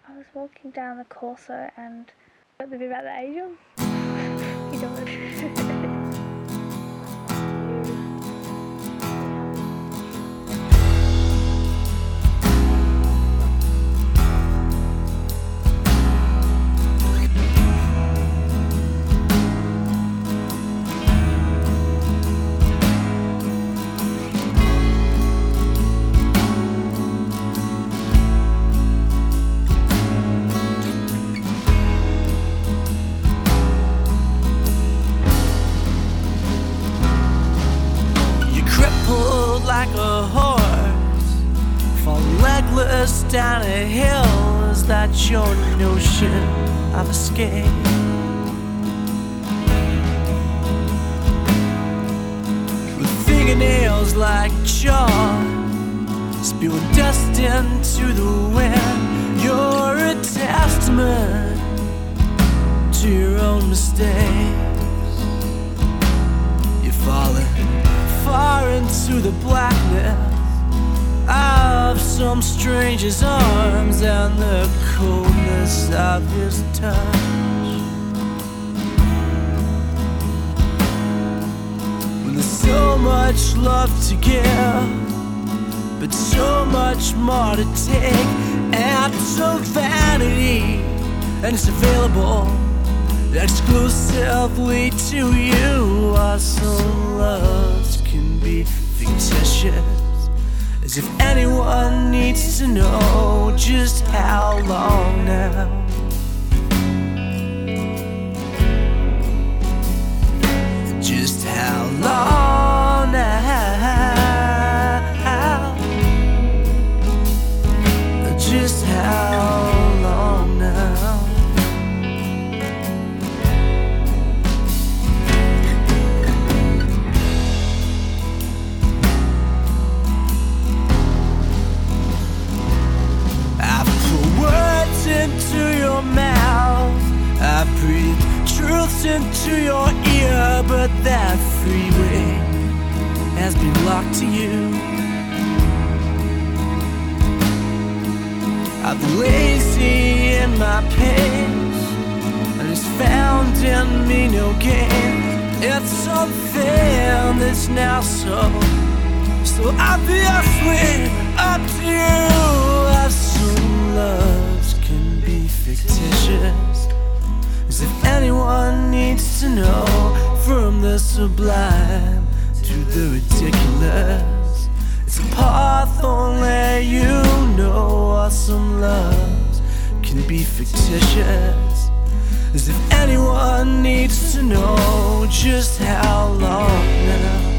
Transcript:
I was walking down the Corso and got the bit about the angel. You know it. Like a horse, fall legless down a hill. Is that your notion of escape? With fingernails like chalk, spewing dust into the wind, you're a testament to your own mistakes. You're falling far into the blackness of some stranger's arms and the coldness of his touch. When there's so much love to give, but so much more to take, and so vanity, and it's available exclusively to you. Our some loves can be fictitious, as if anyone needs to know just how long now. Just how long now. Just how long now. Into your mouth, I breathe truths into your ear, but that freeway has been locked to you. I've been lazy in my pace, and it's found in me no gain. It's something that's now so obviously up to you. I've some loves can be fictitious, as if anyone needs to know, from the sublime to the ridiculous. It's a path only you know. Awesome loves can be fictitious, as if anyone needs to know just how long now.